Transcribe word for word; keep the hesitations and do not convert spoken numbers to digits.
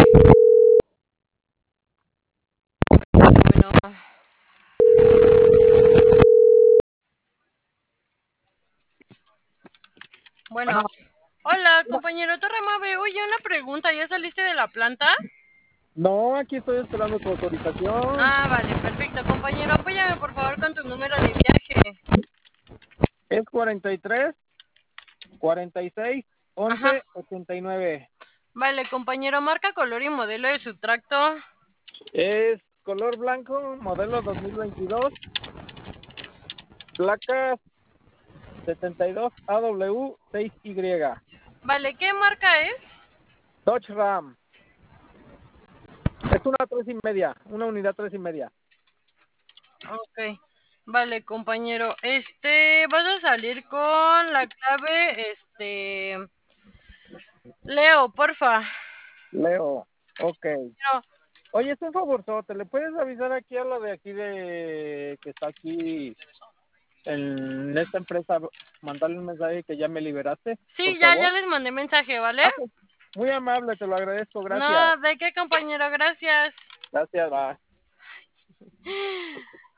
Bueno. Bueno. Bueno, Hola, compañero Torremave. Oye, una pregunta. ¿Ya saliste de la planta? no, aquí estoy esperando tu autorización. Ah, vale, perfecto. Compañero, apóyame por favor con tu número de viaje. Es cuarenta y tres, cuarenta y seis, Ajá. once, ochenta y nueve. Vale, compañero, marca, color y modelo de su tracto. Es color blanco, modelo dos mil veintidós, placa setenta y dos A W seis Y. Vale, ¿qué marca es? Dodge Ram. Es una tres y media, una unidad tres y media. Ok. Vale, compañero. Este, vas a salir con la clave, este... Leo, porfa. Leo, ok. No. Oye, es un favorzote, ¿le puedes avisar aquí a la de aquí de que está aquí en esta empresa, mandarle un mensaje que ya me liberaste, Sí, por ya, ya favor? les mandé mensaje, ¿vale? Ah, pues, muy amable, te lo agradezco, gracias. No, ¿de qué, compañero? Gracias. Gracias, va.